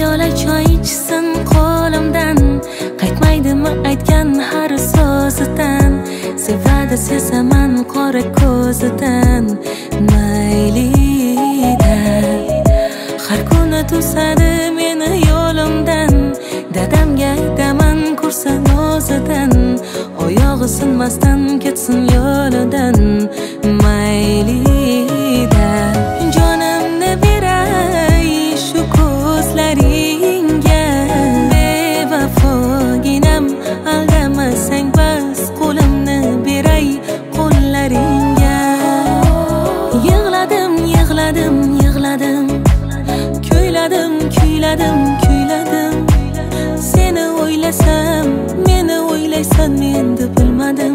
piyola choy ichsin qo'limdan, qaytmaydimi aytgan har so'zidan. Sevadi sezaman qora ko'zidan. Mayli-da, har kuni to'sadi meni yo'limdan. Dadamga aytaman ko'rsin o'zidan, oyog'i sinmasdan ketsin yo'lidan. Mayli-da, jonimni beray shu ko'zlaringga. Bevafoginam, aldamasang bas, qo'limni beray qo'llaringga. Yig'ladim, yig'ladim, yig'ladim, kuyladim, kuyladim, kuyladim. Seni o'ylasam, meni o'ylaysan endi bilmadim.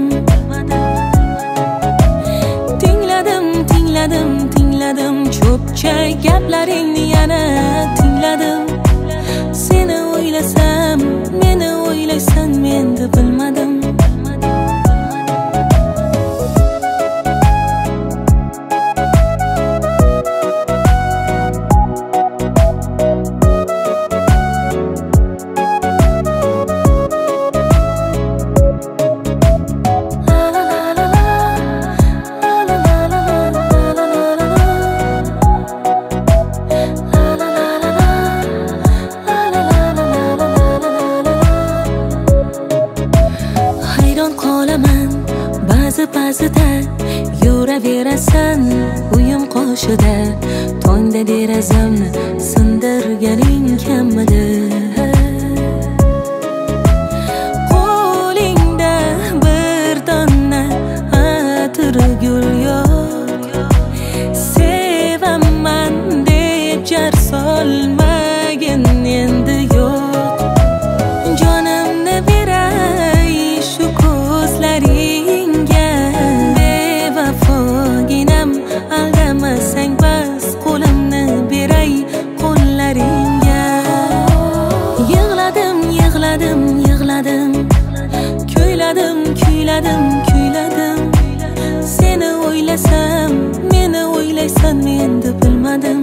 Tingladim, tingladim, tingladim, cho'pcha gaplaringni yana tingladim. Seni o'ylasam, meni o'ylaysan endi bilmadim. Ba'zida yuraverasan uyim qoshida, tongda derazamni sindirganing kamida. Qo'lingda bir dona atir gul yo'q, sevaman deb jar solmagin endi yo'q. Jonimni beray shu ko'zlaringga. Aldamasang bas, qo'limni beray qo'llaringga. Yig'ladim, yig'ladim, yig'ladim, kuyladim, kuyladim, kuyladim. Seni o'ylasam, meni o'ylaysan endi bilmadim.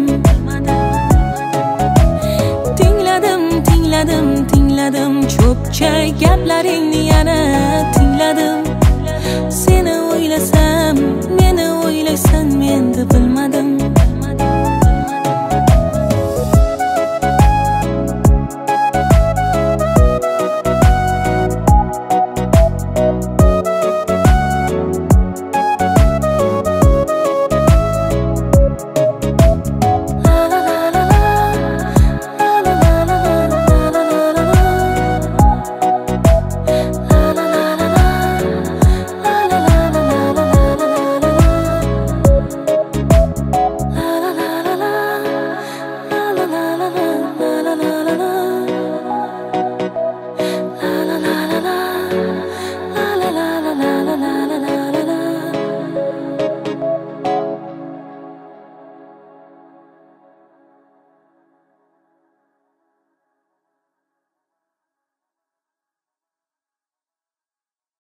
Tingladim, tingladim, tingladim, cho'pcha gaplaringni yana